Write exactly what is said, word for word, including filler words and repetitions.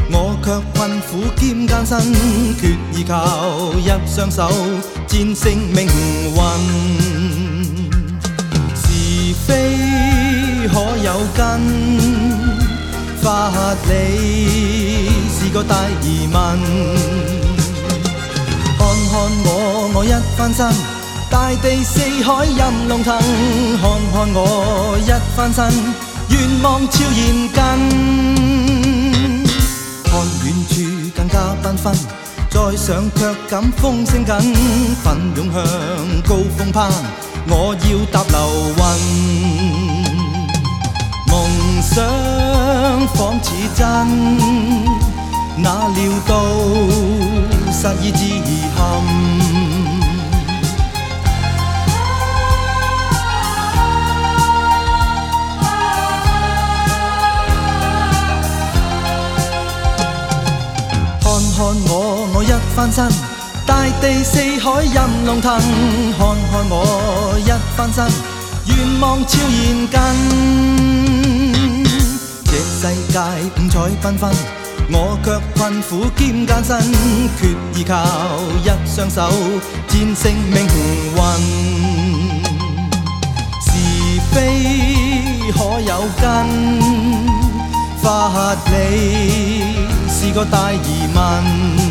我卻困苦兼艱辛，決意靠一雙手戰勝命運。是非可有根，法理是個大疑問。看看我，我一翻身，大地四海任龍騰。看看我一翻身，願望悄然近。看遠處更加繽紛，再上卻感風聲緊，奮勇向高峰攀，我要踏流雲。夢想仿似真，哪料到失意自陷。看我，我一翻身，大地四海任龍騰。看看我一翻身，願望悄然近。這世界五彩繽紛，我卻困苦兼艱辛，決意靠一雙手戰勝命運。是非可有根，法理是個大疑問。